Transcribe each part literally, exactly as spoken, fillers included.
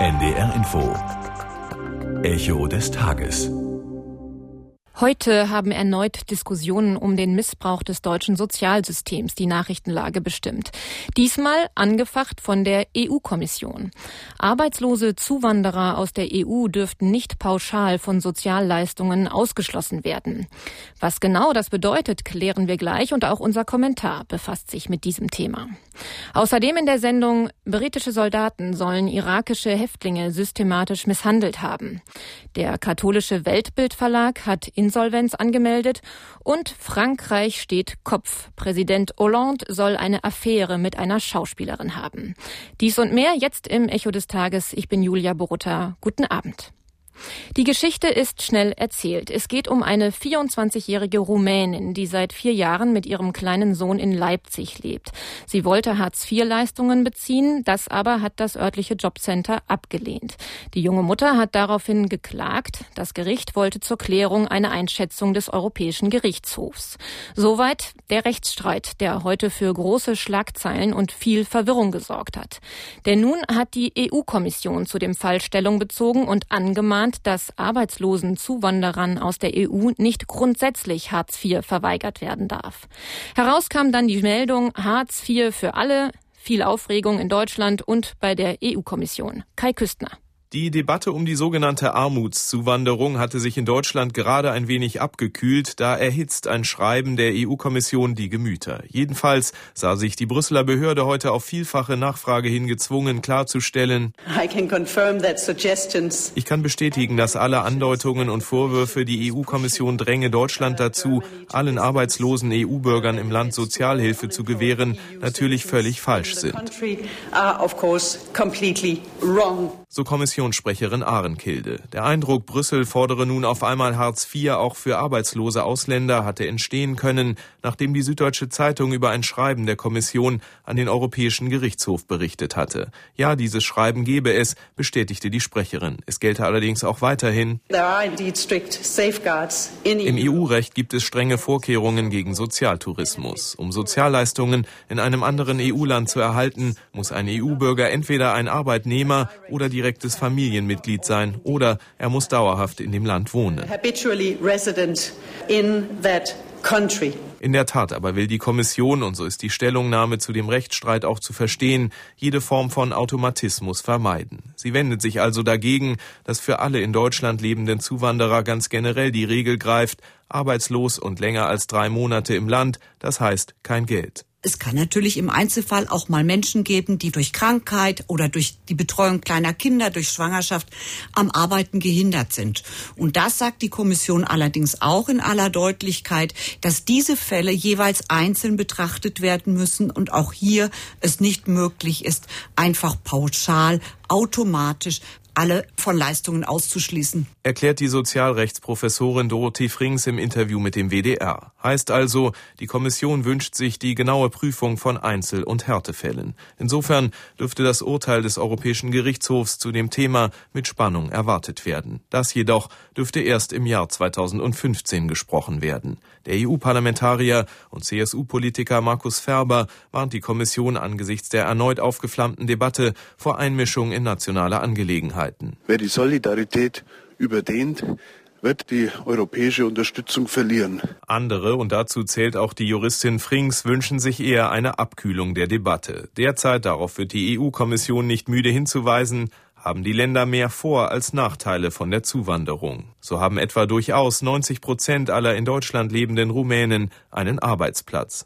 N D R Info. Echo des Tages. Heute haben erneut Diskussionen um den Missbrauch des deutschen Sozialsystems die Nachrichtenlage bestimmt. Diesmal angefacht von der E U-Kommission. Arbeitslose Zuwanderer aus der E U dürften nicht pauschal von Sozialleistungen ausgeschlossen werden. Was genau das bedeutet, klären wir gleich, und auch unser Kommentar befasst sich mit diesem Thema. Außerdem in der Sendung: britische Soldaten sollen irakische Häftlinge systematisch misshandelt haben. Der katholische Weltbild-Verlag hat Insolvenz angemeldet und Frankreich steht Kopf. Präsident Hollande soll eine Affäre mit einer Schauspielerin haben. Dies und mehr jetzt im Echo des Tages. Ich bin Julia Borutta. Guten Abend. Die Geschichte ist schnell erzählt. Es geht um eine vierundzwanzigjährige Rumänin, die seit vier Jahren mit ihrem kleinen Sohn in Leipzig lebt. Sie wollte Hartz vier Leistungen beziehen, das aber hat das örtliche Jobcenter abgelehnt. Die junge Mutter hat daraufhin geklagt. Das Gericht wollte zur Klärung eine Einschätzung des Europäischen Gerichtshofs. Soweit der Rechtsstreit, der heute für große Schlagzeilen und viel Verwirrung gesorgt hat. Denn nun hat die E U-Kommission zu dem Fall Stellung bezogen und angemahnt, dass arbeitslosen Zuwanderern aus der E U nicht grundsätzlich Hartz vier verweigert werden darf. Heraus kam dann die Meldung Hartz vier für alle, viel Aufregung in Deutschland und bei der E U-Kommission. Kai Küstner. Die Debatte um die sogenannte Armutszuwanderung hatte sich in Deutschland gerade ein wenig abgekühlt, da erhitzt ein Schreiben der E U-Kommission die Gemüter. Jedenfalls sah sich die Brüsseler Behörde heute auf vielfache Nachfrage hin gezwungen, klarzustellen: I can confirm that suggestions Ich kann bestätigen, dass alle Andeutungen und Vorwürfe, die E U-Kommission dränge Deutschland dazu, allen arbeitslosen E U-Bürgern im Land Sozialhilfe zu gewähren, natürlich völlig falsch sind. So Kommissionssprecherin Ahrenkilde. Der Eindruck, Brüssel fordere nun auf einmal Hartz vier auch für arbeitslose Ausländer, hatte entstehen können, nachdem die Süddeutsche Zeitung über ein Schreiben der Kommission an den Europäischen Gerichtshof berichtet hatte. Ja, dieses Schreiben gebe es, bestätigte die Sprecherin. Es gelte allerdings auch weiterhin: Im E U-Recht gibt es strenge Vorkehrungen gegen Sozialtourismus. Um Sozialleistungen in einem anderen E U-Land zu erhalten, muss ein E U-Bürger entweder ein Arbeitnehmer oder direktes Familienmitglied sein, oder er muss dauerhaft in dem Land wohnen. In der Tat aber will die Kommission, und so ist die Stellungnahme zu dem Rechtsstreit auch zu verstehen, jede Form von Automatismus vermeiden. Sie wendet sich also dagegen, dass für alle in Deutschland lebenden Zuwanderer ganz generell die Regel greift: arbeitslos und länger als drei Monate im Land, das heißt kein Geld. Es kann natürlich im Einzelfall auch mal Menschen geben, die durch Krankheit oder durch die Betreuung kleiner Kinder, durch Schwangerschaft am Arbeiten gehindert sind. Und das sagt die Kommission allerdings auch in aller Deutlichkeit, dass diese Fälle jeweils einzeln betrachtet werden müssen und auch hier es nicht möglich ist, einfach pauschal, automatisch alle von Leistungen auszuschließen. Erklärt die Sozialrechtsprofessorin Dorothee Frings im Interview mit dem W D R. Heißt also, die Kommission wünscht sich die genaue Prüfung von Einzel- und Härtefällen. Insofern dürfte das Urteil des Europäischen Gerichtshofs zu dem Thema mit Spannung erwartet werden. Das jedoch dürfte erst im Jahr zweitausendfünfzehn gesprochen werden. Der E U-Parlamentarier und C S U-Politiker Markus Ferber warnt die Kommission angesichts der erneut aufgeflammten Debatte vor Einmischung in nationale Angelegenheiten. Wer die Solidarität überdehnt, wird die europäische Unterstützung verlieren. Andere, und dazu zählt auch die Juristin Frings, wünschen sich eher eine Abkühlung der Debatte. Derzeit, darauf wird die E U-Kommission nicht müde hinzuweisen, haben die Länder mehr Vor- als Nachteile von der Zuwanderung. So haben etwa durchaus neunzig Prozent aller in Deutschland lebenden Rumänen einen Arbeitsplatz.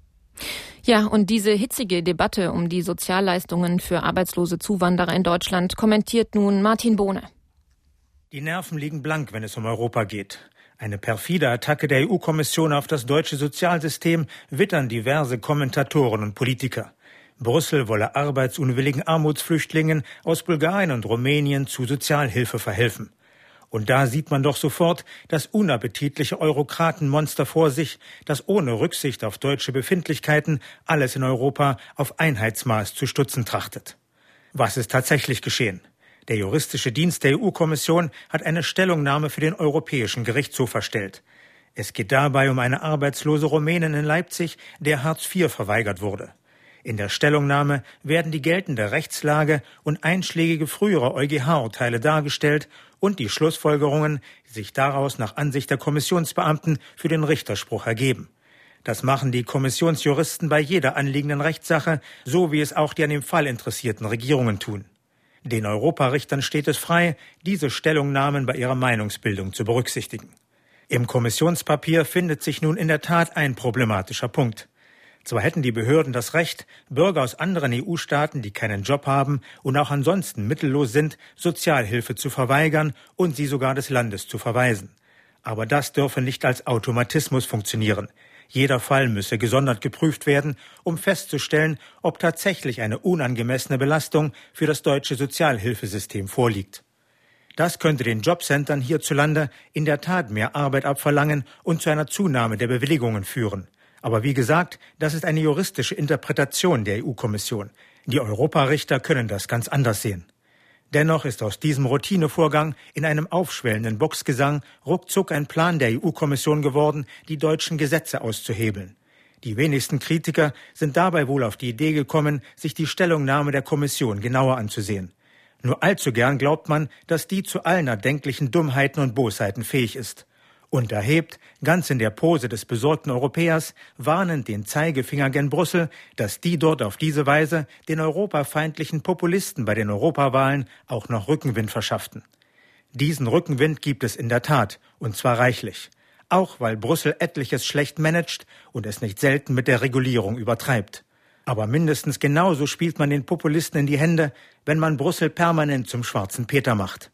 Ja, und diese hitzige Debatte um die Sozialleistungen für arbeitslose Zuwanderer in Deutschland kommentiert nun Martin Bohne. Die Nerven liegen blank, wenn es um Europa geht. Eine perfide Attacke der E U-Kommission auf das deutsche Sozialsystem wittern diverse Kommentatoren und Politiker. Brüssel wolle arbeitsunwilligen Armutsflüchtlingen aus Bulgarien und Rumänien zu Sozialhilfe verhelfen. Und da sieht man doch sofort das unappetitliche Eurokratenmonster vor sich, das ohne Rücksicht auf deutsche Befindlichkeiten alles in Europa auf Einheitsmaß zu stutzen trachtet. Was ist tatsächlich geschehen? Der juristische Dienst der E U-Kommission hat eine Stellungnahme für den Europäischen Gerichtshof erstellt. Es geht dabei um eine arbeitslose Rumänin in Leipzig, der Hartz vier verweigert wurde. In der Stellungnahme werden die geltende Rechtslage und einschlägige frühere EuGH-Urteile dargestellt und die Schlussfolgerungen, die sich daraus nach Ansicht der Kommissionsbeamten für den Richterspruch ergeben. Das machen die Kommissionsjuristen bei jeder anliegenden Rechtssache, so wie es auch die an dem Fall interessierten Regierungen tun. Den Europarichtern steht es frei, diese Stellungnahmen bei ihrer Meinungsbildung zu berücksichtigen. Im Kommissionspapier findet sich nun in der Tat ein problematischer Punkt. Zwar hätten die Behörden das Recht, Bürger aus anderen E U-Staaten, die keinen Job haben und auch ansonsten mittellos sind, Sozialhilfe zu verweigern und sie sogar des Landes zu verweisen. Aber das dürfe nicht als Automatismus funktionieren. Jeder Fall müsse gesondert geprüft werden, um festzustellen, ob tatsächlich eine unangemessene Belastung für das deutsche Sozialhilfesystem vorliegt. Das könnte den Jobcentern hierzulande in der Tat mehr Arbeit abverlangen und zu einer Zunahme der Bewilligungen führen. Aber wie gesagt, das ist eine juristische Interpretation der E U-Kommission. Die Europarichter können das ganz anders sehen. Dennoch ist aus diesem Routinevorgang in einem aufschwellenden Boxgesang ruckzuck ein Plan der E U-Kommission geworden, die deutschen Gesetze auszuhebeln. Die wenigsten Kritiker sind dabei wohl auf die Idee gekommen, sich die Stellungnahme der Kommission genauer anzusehen. Nur allzu gern glaubt man, dass die zu allen erdenklichen Dummheiten und Bosheiten fähig ist. Und erhebt, ganz in der Pose des besorgten Europäers, warnend den Zeigefinger gen Brüssel, dass die dort auf diese Weise den europafeindlichen Populisten bei den Europawahlen auch noch Rückenwind verschafften. Diesen Rückenwind gibt es in der Tat, und zwar reichlich. Auch weil Brüssel etliches schlecht managt und es nicht selten mit der Regulierung übertreibt. Aber mindestens genauso spielt man den Populisten in die Hände, wenn man Brüssel permanent zum schwarzen Peter macht.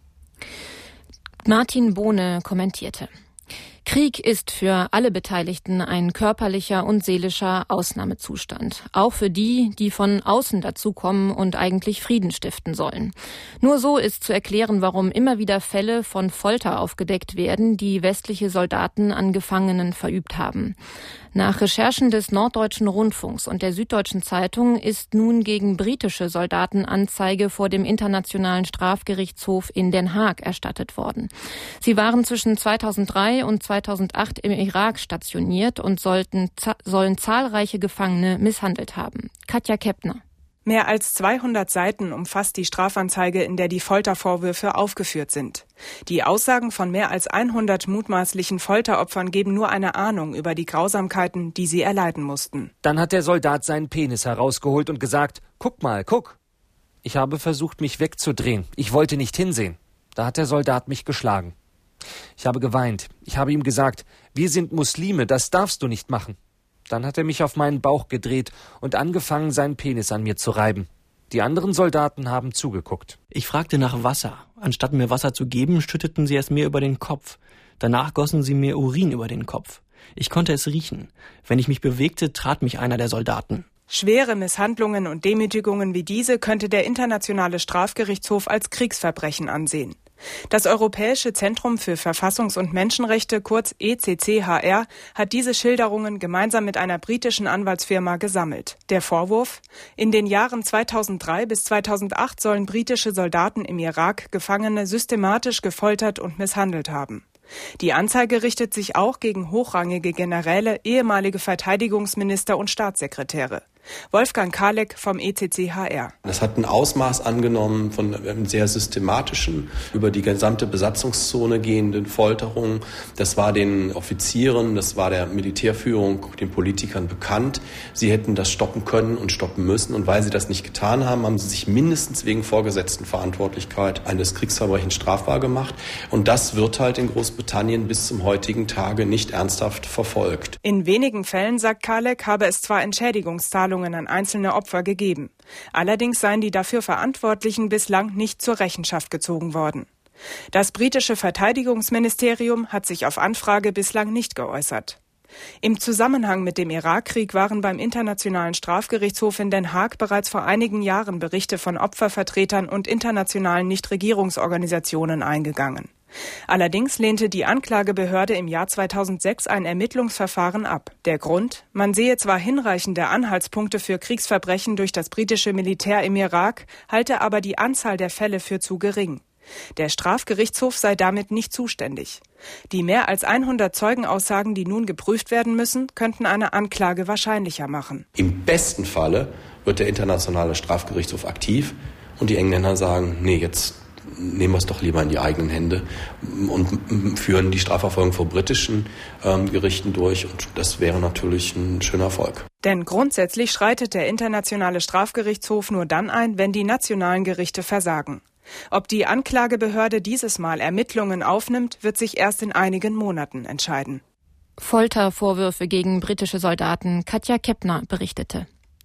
Martin Bohne kommentierte: Krieg ist für alle Beteiligten ein körperlicher und seelischer Ausnahmezustand. Auch für die, die von außen dazukommen und eigentlich Frieden stiften sollen. Nur so ist zu erklären, warum immer wieder Fälle von Folter aufgedeckt werden, die westliche Soldaten an Gefangenen verübt haben. Nach Recherchen des Norddeutschen Rundfunks und der Süddeutschen Zeitung ist nun gegen britische Soldaten Anzeige vor dem Internationalen Strafgerichtshof in Den Haag erstattet worden. Sie waren zwischen zweitausenddrei und zweitausendacht im Irak stationiert und sollten, sollen zahlreiche Gefangene misshandelt haben. Katja Keppner. Mehr als zweihundert Seiten umfasst die Strafanzeige, in der die Foltervorwürfe aufgeführt sind. Die Aussagen von mehr als hundert mutmaßlichen Folteropfern geben nur eine Ahnung über die Grausamkeiten, die sie erleiden mussten. Dann hat der Soldat seinen Penis herausgeholt und gesagt: Guck mal, guck. Ich habe versucht, mich wegzudrehen. Ich wollte nicht hinsehen. Da hat der Soldat mich geschlagen. Ich habe geweint. Ich habe ihm gesagt: Wir sind Muslime, das darfst du nicht machen. Dann hat er mich auf meinen Bauch gedreht und angefangen, seinen Penis an mir zu reiben. Die anderen Soldaten haben zugeguckt. Ich fragte nach Wasser. Anstatt mir Wasser zu geben, schütteten sie es mir über den Kopf. Danach gossen sie mir Urin über den Kopf. Ich konnte es riechen. Wenn ich mich bewegte, trat mich einer der Soldaten. Schwere Misshandlungen und Demütigungen wie diese könnte der Internationale Strafgerichtshof als Kriegsverbrechen ansehen. Das Europäische Zentrum für Verfassungs- und Menschenrechte, kurz E C C H R, hat diese Schilderungen gemeinsam mit einer britischen Anwaltsfirma gesammelt. Der Vorwurf: In den Jahren zweitausenddrei bis zweitausendacht sollen britische Soldaten im Irak Gefangene systematisch gefoltert und misshandelt haben. Die Anzeige richtet sich auch gegen hochrangige Generäle, ehemalige Verteidigungsminister und Staatssekretäre. Wolfgang Kalek vom E C C H R. Das hat ein Ausmaß angenommen von einem sehr systematischen, über die gesamte Besatzungszone gehenden Folterungen. Das war den Offizieren, das war der Militärführung, den Politikern bekannt. Sie hätten das stoppen können und stoppen müssen. Und weil sie das nicht getan haben, haben sie sich mindestens wegen Vorgesetztenverantwortlichkeit eines Kriegsverbrechens strafbar gemacht. Und das wird halt in Großbritannien bis zum heutigen Tage nicht ernsthaft verfolgt. In wenigen Fällen, sagt Kalek, habe es zwar Entschädigungszahlungen an einzelne Opfer gegeben. Allerdings seien die dafür Verantwortlichen bislang nicht zur Rechenschaft gezogen worden. Das britische Verteidigungsministerium hat sich auf Anfrage bislang nicht geäußert. Im Zusammenhang mit dem Irakkrieg waren beim Internationalen Strafgerichtshof in Den Haag bereits vor einigen Jahren Berichte von Opfervertretern und internationalen Nichtregierungsorganisationen eingegangen. Allerdings lehnte die Anklagebehörde im Jahr zweitausendsechs ein Ermittlungsverfahren ab. Der Grund: Man sehe zwar hinreichende Anhaltspunkte für Kriegsverbrechen durch das britische Militär im Irak, halte aber die Anzahl der Fälle für zu gering. Der Strafgerichtshof sei damit nicht zuständig. Die mehr als hundert Zeugenaussagen, die nun geprüft werden müssen, könnten eine Anklage wahrscheinlicher machen. Im besten Falle wird der Internationale Strafgerichtshof aktiv und die Engländer sagen, nee, jetzt nehmen wir es doch lieber in die eigenen Hände und führen die Strafverfolgung vor britischen ähm, Gerichten durch. Und das wäre natürlich ein schöner Erfolg. Denn grundsätzlich schreitet der Internationale Strafgerichtshof nur dann ein, wenn die nationalen Gerichte versagen. Ob die Anklagebehörde dieses Mal Ermittlungen aufnimmt, wird sich erst in einigen Monaten entscheiden. Foltervorwürfe gegen britische Soldaten, Katja Keppner berichtete.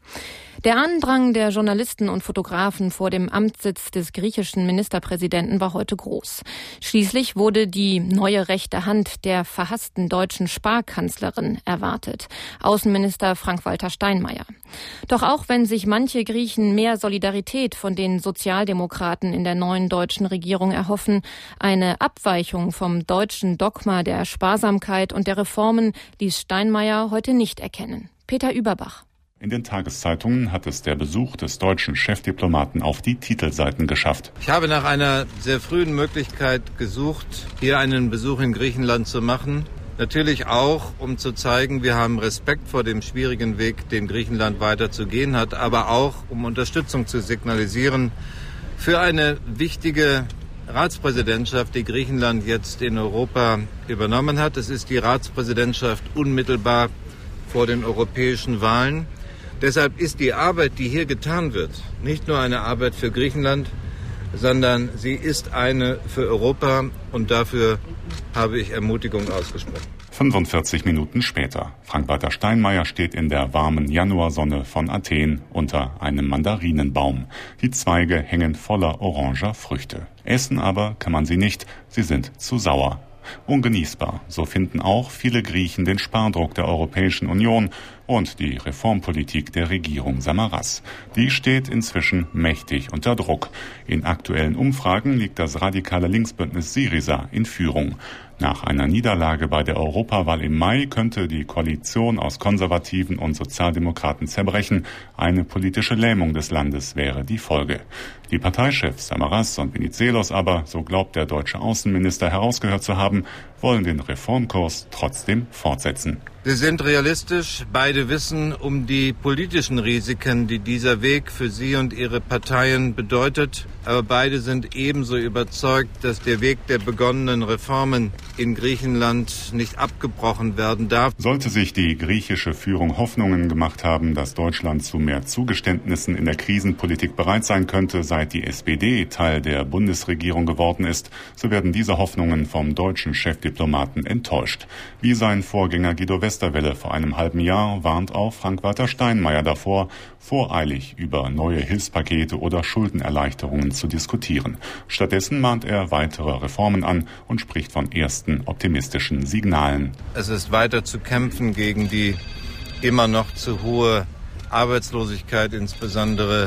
Der Andrang der Journalisten und Fotografen vor dem Amtssitz des griechischen Ministerpräsidenten war heute groß. Schließlich wurde die neue rechte Hand der verhassten deutschen Sparkanzlerin erwartet, Außenminister Frank-Walter Steinmeier. Doch auch wenn sich manche Griechen mehr Solidarität von den Sozialdemokraten in der neuen deutschen Regierung erhoffen, eine Abweichung vom deutschen Dogma der Sparsamkeit und der Reformen ließ Steinmeier heute nicht erkennen. Peter Überbach. In den Tageszeitungen hat es der Besuch des deutschen Chefdiplomaten auf die Titelseiten geschafft. Ich habe nach einer sehr frühen Möglichkeit gesucht, hier einen Besuch in Griechenland zu machen. Natürlich auch, um zu zeigen, wir haben Respekt vor dem schwierigen Weg, den Griechenland weiterzugehen hat, aber auch, um Unterstützung zu signalisieren für eine wichtige Ratspräsidentschaft, die Griechenland jetzt in Europa übernommen hat. Es ist die Ratspräsidentschaft unmittelbar vor den europäischen Wahlen. Deshalb ist die Arbeit, die hier getan wird, nicht nur eine Arbeit für Griechenland, sondern sie ist eine für Europa und dafür habe ich Ermutigung ausgesprochen. fünfundvierzig Minuten später. Frank-Walter Steinmeier steht in der warmen Januarsonne von Athen unter einem Mandarinenbaum. Die Zweige hängen voller oranger Früchte. Essen aber kann man sie nicht, sie sind zu sauer. Ungenießbar, so finden auch viele Griechen den Spardruck der Europäischen Union und die Reformpolitik der Regierung Samaras. Die steht inzwischen mächtig unter Druck. In aktuellen Umfragen liegt das radikale Linksbündnis Syriza in Führung. Nach einer Niederlage bei der Europawahl im Mai könnte die Koalition aus Konservativen und Sozialdemokraten zerbrechen. Eine politische Lähmung des Landes wäre die Folge. Die Parteichefs Samaras und Venizelos aber, so glaubt der deutsche Außenminister herausgehört zu haben, wollen den Reformkurs trotzdem fortsetzen. Sie sind realistisch. Beide wissen um die politischen Risiken, die dieser Weg für sie und ihre Parteien bedeutet. Aber beide sind ebenso überzeugt, dass der Weg der begonnenen Reformen in Griechenland nicht abgebrochen werden darf. Sollte sich die griechische Führung Hoffnungen gemacht haben, dass Deutschland zu mehr Zugeständnissen in der Krisenpolitik bereit sein könnte, seit die S P D Teil der Bundesregierung geworden ist, so werden diese Hoffnungen vom deutschen Chefdiplomaten enttäuscht. Wie sein Vorgänger Guido Westerwelle vor einem halben Jahr warnt auch Frank-Walter Steinmeier davor, voreilig über neue Hilfspakete oder Schuldenerleichterungen zu diskutieren. Stattdessen mahnt er weitere Reformen an und spricht von ersten optimistischen Signalen. Es ist weiter zu kämpfen gegen die immer noch zu hohe Arbeitslosigkeit, insbesondere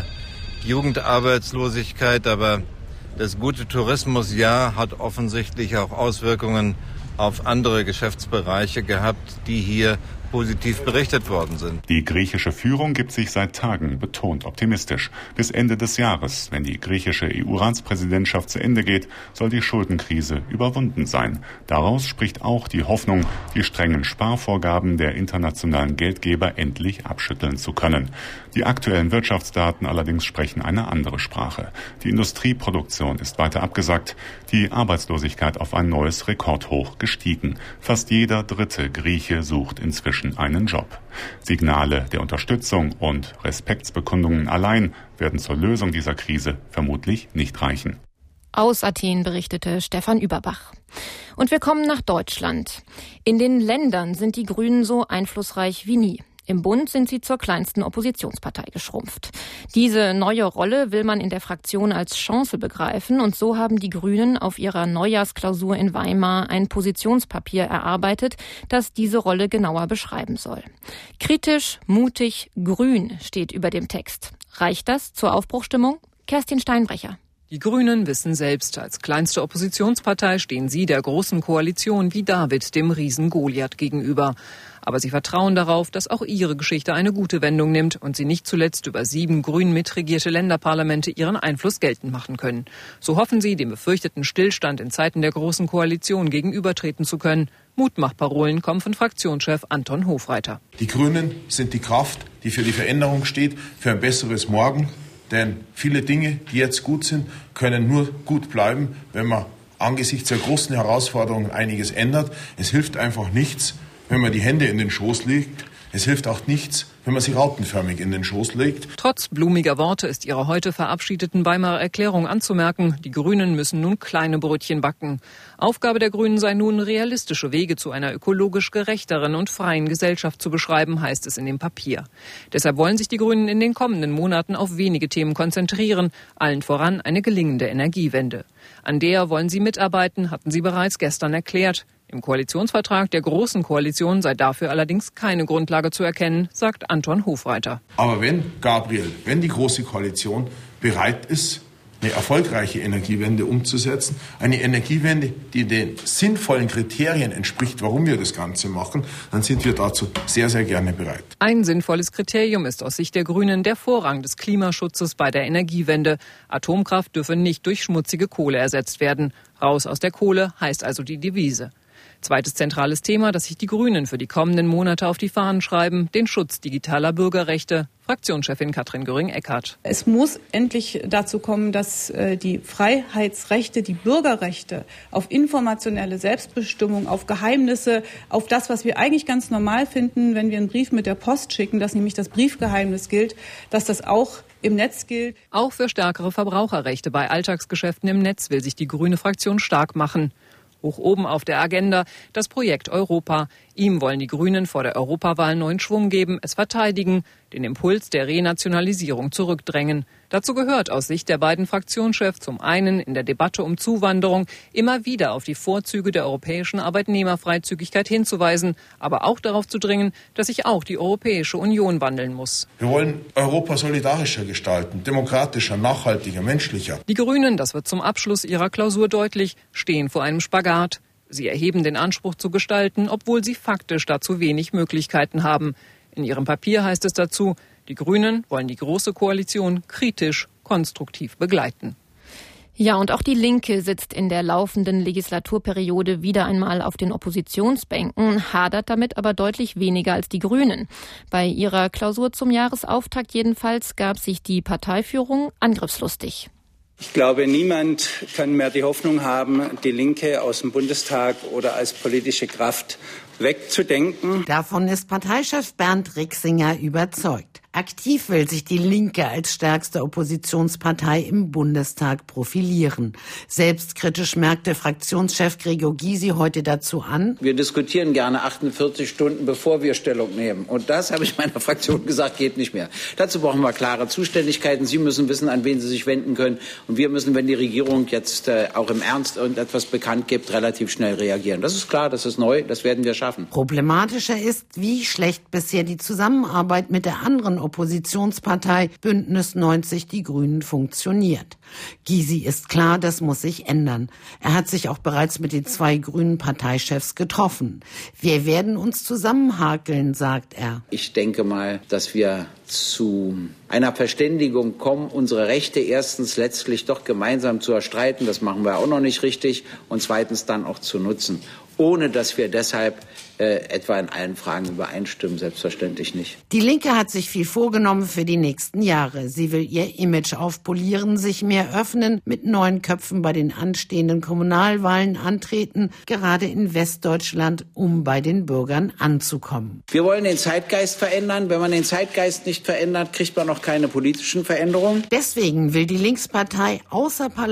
Jugendarbeitslosigkeit. Aber das gute Tourismusjahr hat offensichtlich auch Auswirkungen auf andere Geschäftsbereiche gehabt, die hier positiv berichtet worden sind. Die griechische Führung gibt sich seit Tagen betont optimistisch. Bis Ende des Jahres, wenn die griechische E U-Ratspräsidentschaft zu Ende geht, soll die Schuldenkrise überwunden sein. Daraus spricht auch die Hoffnung, die strengen Sparvorgaben der internationalen Geldgeber endlich abschütteln zu können. Die aktuellen Wirtschaftsdaten allerdings sprechen eine andere Sprache. Die Industrieproduktion ist weiter abgesackt, die Arbeitslosigkeit auf ein neues Rekordhoch gestiegen. Fast jeder dritte Grieche sucht inzwischen einen Job. Signale der Unterstützung und Respektsbekundungen allein werden zur Lösung dieser Krise vermutlich nicht reichen. Aus Athen berichtete Stefan Überbach. Und wir kommen nach Deutschland. In den Ländern sind die Grünen so einflussreich wie nie. Im Bund sind sie zur kleinsten Oppositionspartei geschrumpft. Diese neue Rolle will man in der Fraktion als Chance begreifen und so haben die Grünen auf ihrer Neujahrsklausur in Weimar ein Positionspapier erarbeitet, das diese Rolle genauer beschreiben soll. Kritisch, mutig, grün steht über dem Text. Reicht das zur Aufbruchstimmung? Kerstin Steinbrecher. Die Grünen wissen selbst, als kleinste Oppositionspartei stehen sie der großen Koalition wie David dem Riesen Goliath gegenüber. Aber sie vertrauen darauf, dass auch ihre Geschichte eine gute Wendung nimmt und sie nicht zuletzt über sieben grün mitregierte Länderparlamente ihren Einfluss geltend machen können. So hoffen sie, dem befürchteten Stillstand in Zeiten der großen Koalition gegenübertreten zu können. Mutmachparolen kommen von Fraktionschef Anton Hofreiter. Die Grünen sind die Kraft, die für die Veränderung steht, für ein besseres Morgen. Denn viele Dinge, die jetzt gut sind, können nur gut bleiben, wenn man angesichts der großen Herausforderungen einiges ändert. Es hilft einfach nichts, wenn man die Hände in den Schoß legt. Es hilft auch nichts, wenn man sie rautenförmig in den Schoß legt. Trotz blumiger Worte ist ihrer heute verabschiedeten Weimarer Erklärung anzumerken, die Grünen müssen nun kleine Brötchen backen. Aufgabe der Grünen sei nun, realistische Wege zu einer ökologisch gerechteren und freien Gesellschaft zu beschreiben, heißt es in dem Papier. Deshalb wollen sich die Grünen in den kommenden Monaten auf wenige Themen konzentrieren, allen voran eine gelingende Energiewende. An der wollen sie mitarbeiten, hatten sie bereits gestern erklärt. Im Koalitionsvertrag der Großen Koalition sei dafür allerdings keine Grundlage zu erkennen, sagt Anton Hofreiter. Aber wenn, Gabriel, wenn die Große Koalition bereit ist, eine erfolgreiche Energiewende umzusetzen, eine Energiewende, die den sinnvollen Kriterien entspricht, warum wir das Ganze machen, dann sind wir dazu sehr, sehr gerne bereit. Ein sinnvolles Kriterium ist aus Sicht der Grünen der Vorrang des Klimaschutzes bei der Energiewende. Atomkraft dürfe nicht durch schmutzige Kohle ersetzt werden. Raus aus der Kohle heißt also die Devise. Zweites zentrales Thema, das sich die Grünen für die kommenden Monate auf die Fahnen schreiben, den Schutz digitaler Bürgerrechte. Fraktionschefin Katrin Göring-Eckardt. Es muss endlich dazu kommen, dass die Freiheitsrechte, die Bürgerrechte auf informationelle Selbstbestimmung, auf Geheimnisse, auf das, was wir eigentlich ganz normal finden, wenn wir einen Brief mit der Post schicken, dass nämlich das Briefgeheimnis gilt, dass das auch im Netz gilt. Auch für stärkere Verbraucherrechte bei Alltagsgeschäften im Netz will sich die grüne Fraktion stark machen. Hoch oben auf der Agenda das Projekt Europa. Ihm wollen die Grünen vor der Europawahl neuen Schwung geben, es verteidigen, den Impuls der Renationalisierung zurückdrängen. Dazu gehört aus Sicht der beiden Fraktionschefs zum einen in der Debatte um Zuwanderung immer wieder auf die Vorzüge der europäischen Arbeitnehmerfreizügigkeit hinzuweisen, aber auch darauf zu dringen, dass sich auch die Europäische Union wandeln muss. Wir wollen Europa solidarischer gestalten, demokratischer, nachhaltiger, menschlicher. Die Grünen, das wird zum Abschluss ihrer Klausur deutlich, stehen vor einem Spagat. Sie erheben den Anspruch zu gestalten, obwohl sie faktisch dazu wenig Möglichkeiten haben. In ihrem Papier heißt es dazu, die Grünen wollen die Große Koalition kritisch, konstruktiv begleiten. Ja, und auch die Linke sitzt in der laufenden Legislaturperiode wieder einmal auf den Oppositionsbänken, hadert damit aber deutlich weniger als die Grünen. Bei ihrer Klausur zum Jahresauftakt jedenfalls gab sich die Parteiführung angriffslustig. Ich glaube, niemand kann mehr die Hoffnung haben, die Linke aus dem Bundestag oder als politische Kraft wegzudenken. Davon ist Parteichef Bernd Rixinger überzeugt. Aktiv will sich die Linke als stärkste Oppositionspartei im Bundestag profilieren. Selbstkritisch merkte Fraktionschef Gregor Gysi heute dazu an: Wir diskutieren gerne achtundvierzig Stunden, bevor wir Stellung nehmen. Und das, habe ich meiner Fraktion gesagt, geht nicht mehr. Dazu brauchen wir klare Zuständigkeiten. Sie müssen wissen, an wen Sie sich wenden können. Und wir müssen, wenn die Regierung jetzt äh, auch im Ernst irgendetwas bekannt gibt, relativ schnell reagieren. Das ist klar, das ist neu, das werden wir schaffen. Problematischer ist, wie schlecht bisher die Zusammenarbeit mit der anderen Oppositionspartei Bündnis neunzig Die Grünen funktioniert. Gysi ist klar, das muss sich ändern. Er hat sich auch bereits mit den zwei grünen Parteichefs getroffen. Wir werden uns zusammenhakeln, sagt er. Ich denke mal, dass wir zu einer Verständigung kommen, unsere Rechte erstens letztlich doch gemeinsam zu erstreiten, das machen wir auch noch nicht richtig, und zweitens dann auch zu nutzen, ohne dass wir deshalb äh, etwa in allen Fragen übereinstimmen, selbstverständlich nicht. Die Linke hat sich viel vorgenommen für die nächsten Jahre. Sie will ihr Image aufpolieren, sich mehr öffnen, mit neuen Köpfen bei den anstehenden Kommunalwahlen antreten, gerade in Westdeutschland, um bei den Bürgern anzukommen. Wir wollen den Zeitgeist verändern. Wenn man den Zeitgeist nicht verändert, kriegt man noch keine politischen Veränderungen. Deswegen will die Linkspartei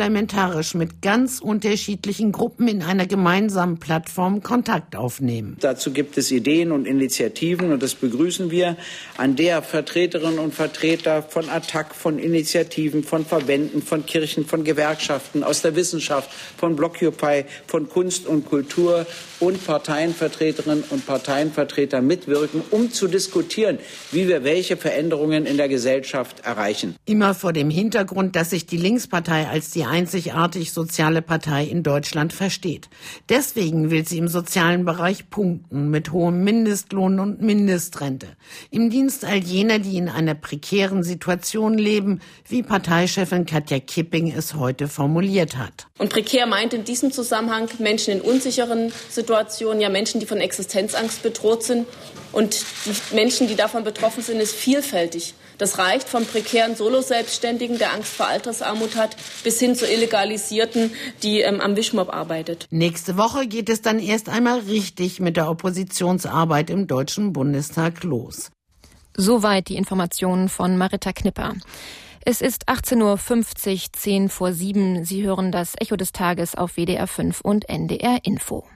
außerparlamentarisch mit ganz unterschiedlichen Gruppen in einer gemeinsamen Plattform Kontakt aufnehmen. Da Dazu gibt es Ideen und Initiativen, und das begrüßen wir, an der Vertreterinnen und Vertreter von A T T A C, von Initiativen, von Verbänden, von Kirchen, von Gewerkschaften, aus der Wissenschaft, von Blockupy, von Kunst und Kultur und Parteienvertreterinnen und Parteienvertreter mitwirken, um zu diskutieren, wie wir welche Veränderungen in der Gesellschaft erreichen. Immer vor dem Hintergrund, dass sich die Linkspartei als die einzigartig soziale Partei in Deutschland versteht. Deswegen will sie im sozialen Bereich punkten mit hohem Mindestlohn und Mindestrente. Im Dienst all jener, die in einer prekären Situation leben, wie Parteichefin Katja Kipping es heute formuliert hat. Und prekär meint in diesem Zusammenhang Menschen in unsicheren Situationen, ja Menschen, die von Existenzangst bedroht sind. Und die Menschen, die davon betroffen sind, ist vielfältig. Das reicht vom prekären Solo-Selbstständigen, der Angst vor Altersarmut hat, bis hin zu Illegalisierten, die ähm, am Wischmopp arbeitet. Nächste Woche geht es dann erst einmal richtig mit der Oppositionsarbeit im Deutschen Bundestag los. Soweit die Informationen von Marita Knipper. Es ist achtzehn Uhr fünfzig, zehn vor sieben. Sie hören das Echo des Tages auf W D R fünf und N D R Info.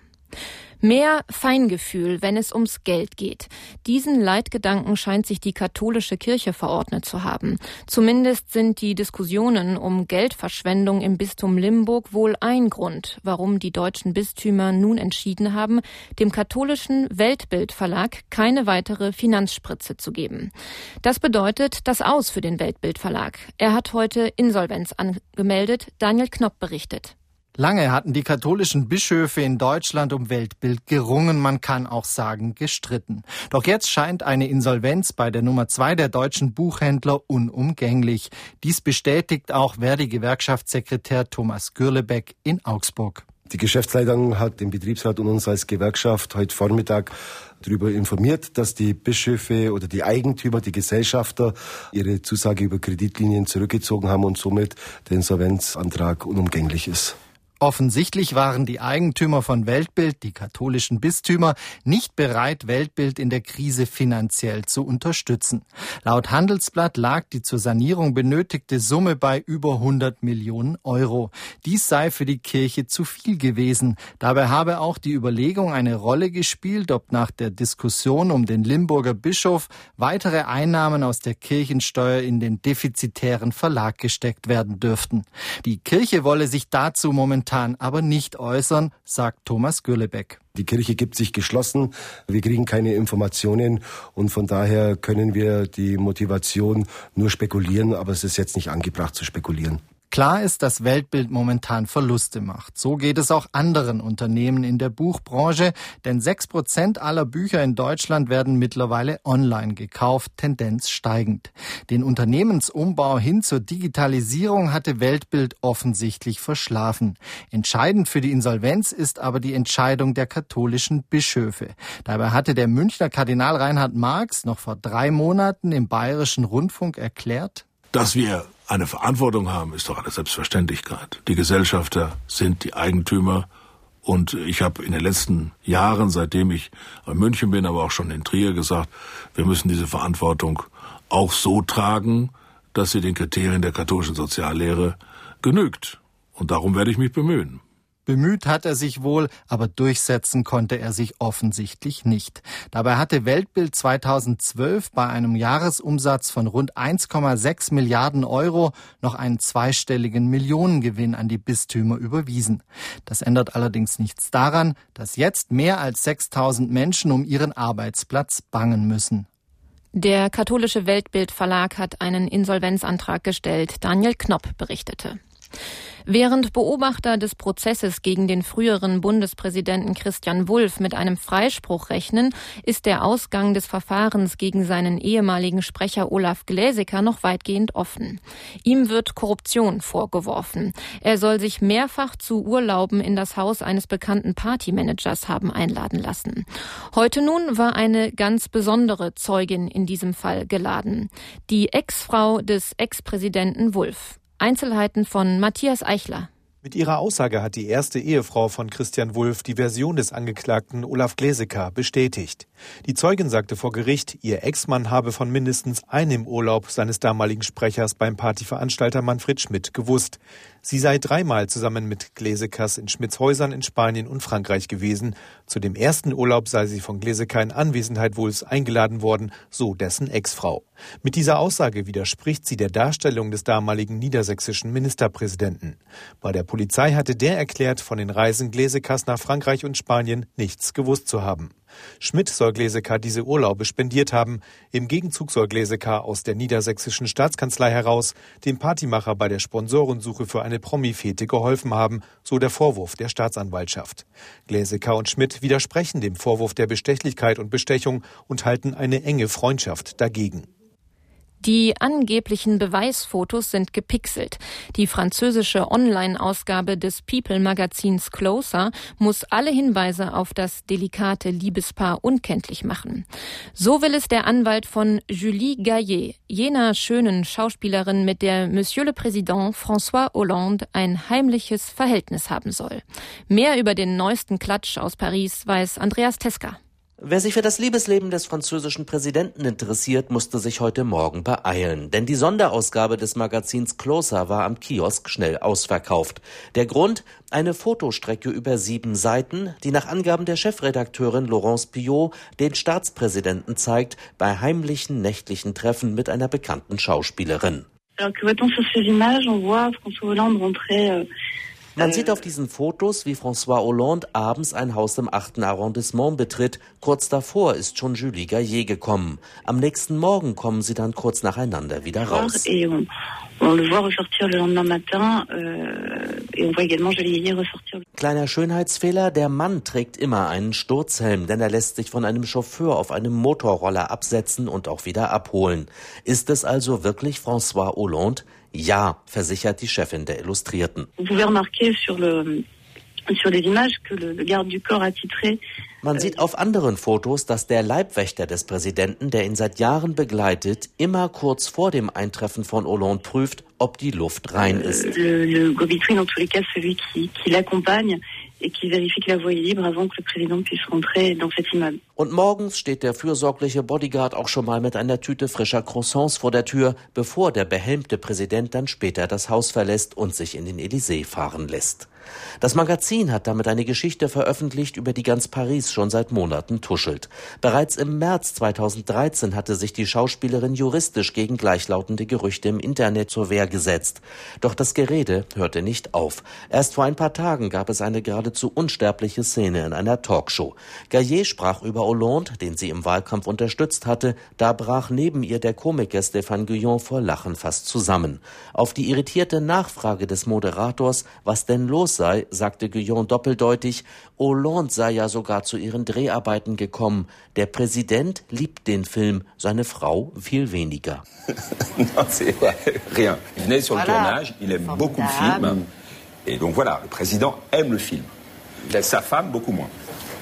Mehr Feingefühl, wenn es ums Geld geht. Diesen Leitgedanken scheint sich die katholische Kirche verordnet zu haben. Zumindest sind die Diskussionen um Geldverschwendung im Bistum Limburg wohl ein Grund, warum die deutschen Bistümer nun entschieden haben, dem katholischen Weltbild-Verlag keine weitere Finanzspritze zu geben. Das bedeutet das Aus für den Weltbild-Verlag. Er hat heute Insolvenz angemeldet. Daniel Knopp berichtet. Lange hatten die katholischen Bischöfe in Deutschland um Weltbild gerungen, man kann auch sagen gestritten. Doch jetzt scheint eine Insolvenz bei der Nummer zwei der deutschen Buchhändler unumgänglich. Dies bestätigt auch Verdi-Gewerkschaftssekretär Thomas Gürlebeck in Augsburg. Die Geschäftsleitung hat den Betriebsrat und uns als Gewerkschaft heute Vormittag darüber informiert, dass die Bischöfe oder die Eigentümer, die Gesellschafter ihre Zusage über Kreditlinien zurückgezogen haben und somit der Insolvenzantrag unumgänglich ist. Offensichtlich waren die Eigentümer von Weltbild, die katholischen Bistümer, nicht bereit, Weltbild in der Krise finanziell zu unterstützen. Laut Handelsblatt lag die zur Sanierung benötigte Summe bei über hundert Millionen Euro. Dies sei für die Kirche zu viel gewesen. Dabei habe auch die Überlegung eine Rolle gespielt, ob nach der Diskussion um den Limburger Bischof weitere Einnahmen aus der Kirchensteuer in den defizitären Verlag gesteckt werden dürften. Die Kirche wolle sich dazu momentan aber nicht äußern, sagt Thomas Gürlebeck. Die Kirche gibt sich geschlossen, wir kriegen keine Informationen und von daher können wir die Motivation nur spekulieren, aber es ist jetzt nicht angebracht zu spekulieren. Klar ist, dass Weltbild momentan Verluste macht. So geht es auch anderen Unternehmen in der Buchbranche, denn sechs Prozent aller Bücher in Deutschland werden mittlerweile online gekauft, Tendenz steigend. Den Unternehmensumbau hin zur Digitalisierung hatte Weltbild offensichtlich verschlafen. Entscheidend für die Insolvenz ist aber die Entscheidung der katholischen Bischöfe. Dabei hatte der Münchner Kardinal Reinhard Marx noch vor drei Monaten im Bayerischen Rundfunk erklärt: Dass wir eine Verantwortung haben, ist doch eine Selbstverständlichkeit. Die Gesellschafter sind die Eigentümer und ich habe in den letzten Jahren, seitdem ich in München bin, aber auch schon in Trier gesagt, wir müssen diese Verantwortung auch so tragen, dass sie den Kriterien der katholischen Soziallehre genügt. Und darum werde ich mich bemühen. Bemüht hat er sich wohl, aber durchsetzen konnte er sich offensichtlich nicht. Dabei hatte Weltbild zweitausendzwölf bei einem Jahresumsatz von rund eins Komma sechs Milliarden Euro noch einen zweistelligen Millionengewinn an die Bistümer überwiesen. Das ändert allerdings nichts daran, dass jetzt mehr als sechstausend Menschen um ihren Arbeitsplatz bangen müssen. Der katholische Weltbild Verlag hat einen Insolvenzantrag gestellt. Daniel Knopp berichtete. Während Beobachter des Prozesses gegen den früheren Bundespräsidenten Christian Wulff mit einem Freispruch rechnen, ist der Ausgang des Verfahrens gegen seinen ehemaligen Sprecher Olaf Gläsiker noch weitgehend offen. Ihm wird Korruption vorgeworfen. Er soll sich mehrfach zu Urlauben in das Haus eines bekannten Partymanagers haben einladen lassen. Heute nun war eine ganz besondere Zeugin in diesem Fall geladen. Die Ex-Frau des Ex-Präsidenten Wulff. Einzelheiten von Matthias Eichler. Mit ihrer Aussage hat die erste Ehefrau von Christian Wulff die Version des Angeklagten Olaf Glesecker bestätigt. Die Zeugin sagte vor Gericht, ihr Ex-Mann habe von mindestens einem Urlaub seines damaligen Sprechers beim Partyveranstalter Manfred Schmidt gewusst. Sie sei dreimal zusammen mit Gleseckers in Schmidts Häusern in Spanien und Frankreich gewesen. Zu dem ersten Urlaub sei sie von Glesecker in Anwesenheit Wulffs eingeladen worden, so dessen Ex-Frau. Mit dieser Aussage widerspricht sie der Darstellung des damaligen niedersächsischen Ministerpräsidenten. Bei der Polizei hatte der erklärt, von den Reisen Gleseckers nach Frankreich und Spanien nichts gewusst zu haben. Schmidt soll Glesecker diese Urlaube spendiert haben. Im Gegenzug soll Glesecker aus der niedersächsischen Staatskanzlei heraus dem Partymacher bei der Sponsorensuche für eine Promi-Fete geholfen haben, so der Vorwurf der Staatsanwaltschaft. Glesecker und Schmidt widersprechen dem Vorwurf der Bestechlichkeit und Bestechung und halten eine enge Freundschaft dagegen. Die angeblichen Beweisfotos sind gepixelt. Die französische Online-Ausgabe des People-Magazins Closer muss alle Hinweise auf das delikate Liebespaar unkenntlich machen. So will es der Anwalt von Julie Gaillet, jener schönen Schauspielerin, mit der Monsieur le Président François Hollande ein heimliches Verhältnis haben soll. Mehr über den neuesten Klatsch aus Paris weiß Andreas Teska. Wer sich für das Liebesleben des französischen Präsidenten interessiert, musste sich heute Morgen beeilen. Denn die Sonderausgabe des Magazins Closer war am Kiosk schnell ausverkauft. Der Grund? Eine Fotostrecke über sieben Seiten, die nach Angaben der Chefredakteurin Laurence Pillot den Staatspräsidenten zeigt bei heimlichen nächtlichen Treffen mit einer bekannten Schauspielerin. Alors que voit-on sur ces images? On voit François Hollande rentrer. Man sieht auf diesen Fotos, wie François Hollande abends ein Haus im achten Arrondissement betritt. Kurz davor ist schon Julie Gaillet gekommen. Am nächsten Morgen kommen sie dann kurz nacheinander wieder raus. Kleiner Schönheitsfehler, der Mann trägt immer einen Sturzhelm, denn er lässt sich von einem Chauffeur auf einem Motorroller absetzen und auch wieder abholen. Ist es also wirklich François Hollande? Ja, versichert die Chefin der Illustrierten. Man sieht auf anderen Fotos, dass der Leibwächter des Präsidenten, der ihn seit Jahren begleitet, immer kurz vor dem Eintreffen von Hollande prüft, ob die Luft rein ist. Und morgens steht der fürsorgliche Bodyguard auch schon mal mit einer Tüte frischer Croissants vor der Tür, bevor der behelmte Präsident dann später das Haus verlässt und sich in den Élysée fahren lässt. Das Magazin hat damit eine Geschichte veröffentlicht, über die ganz Paris schon seit Monaten tuschelt. Bereits im März zweitausenddreizehn hatte sich die Schauspielerin juristisch gegen gleichlautende Gerüchte im Internet zur Wehr gesetzt. Doch das Gerede hörte nicht auf. Erst vor ein paar Tagen gab es eine geradezu unsterbliche Szene in einer Talkshow. Gaillet sprach über Hollande, den sie im Wahlkampf unterstützt hatte. Da brach neben ihr der Komiker Stéphane Guillon vor Lachen fast zusammen. Auf die irritierte Nachfrage des Moderators, was denn los sei, sagte Guillon doppeldeutig, Hollande sei ja sogar zu ihren Dreharbeiten gekommen. Der Präsident liebt den Film, seine Frau viel weniger. Non, c'est rien. Il venait sur le tournage, il aime beaucoup le film. Et donc voilà, le président aime le film. Sa femme, beaucoup moins.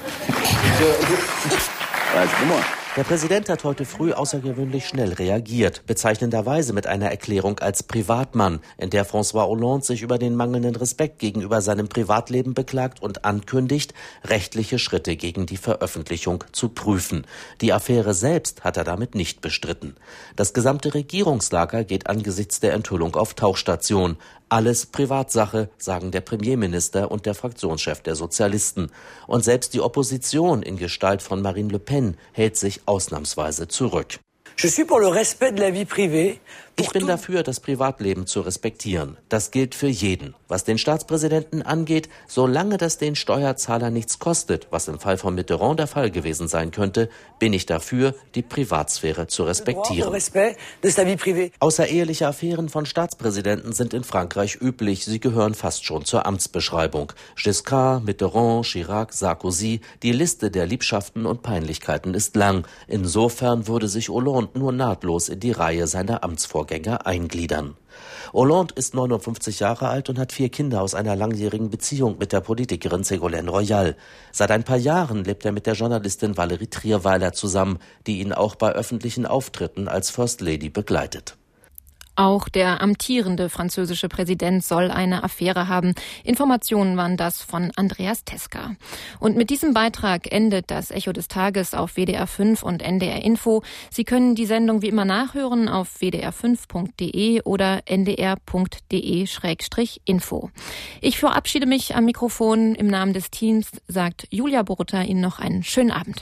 Voilà, c'est moi. Der Präsident hat heute früh außergewöhnlich schnell reagiert, bezeichnenderweise mit einer Erklärung als Privatmann, in der François Hollande sich über den mangelnden Respekt gegenüber seinem Privatleben beklagt und ankündigt, rechtliche Schritte gegen die Veröffentlichung zu prüfen. Die Affäre selbst hat er damit nicht bestritten. Das gesamte Regierungslager geht angesichts der Enthüllung auf Tauchstation. Alles Privatsache, sagen der Premierminister und der Fraktionschef der Sozialisten. Und selbst die Opposition in Gestalt von Marine Le Pen hält sich ausnahmsweise zurück. Je suis pour le respect de la vie privée. Ich bin dafür, das Privatleben zu respektieren. Das gilt für jeden. Was den Staatspräsidenten angeht, solange das den Steuerzahler nichts kostet, was im Fall von Mitterrand der Fall gewesen sein könnte, bin ich dafür, die Privatsphäre zu respektieren. Außereheliche Affären von Staatspräsidenten sind in Frankreich üblich. Sie gehören fast schon zur Amtsbeschreibung. Giscard, Mitterrand, Chirac, Sarkozy, die Liste der Liebschaften und Peinlichkeiten ist lang. Insofern würde sich Hollande nur nahtlos in die Reihe seiner Amtsvorgänger eingliedern. Hollande ist neunundfünfzig Jahre alt und hat vier Kinder aus einer langjährigen Beziehung mit der Politikerin Ségolène Royal. Seit ein paar Jahren lebt er mit der Journalistin Valérie Trierweiler zusammen, die ihn auch bei öffentlichen Auftritten als First Lady begleitet. Auch der amtierende französische Präsident soll eine Affäre haben. Informationen waren das von Andreas Teska. Und mit diesem Beitrag endet das Echo des Tages auf W D R fünf und N D R Info. Sie können die Sendung wie immer nachhören auf w d r fünf punkt d e oder n d r punkt d e Schrägstrich info. Ich verabschiede mich am Mikrofon im Namen des Teams, sagt Julia Boruta. Ihnen noch einen schönen Abend.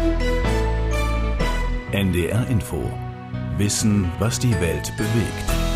N D R Info. Wissen, was die Welt bewegt.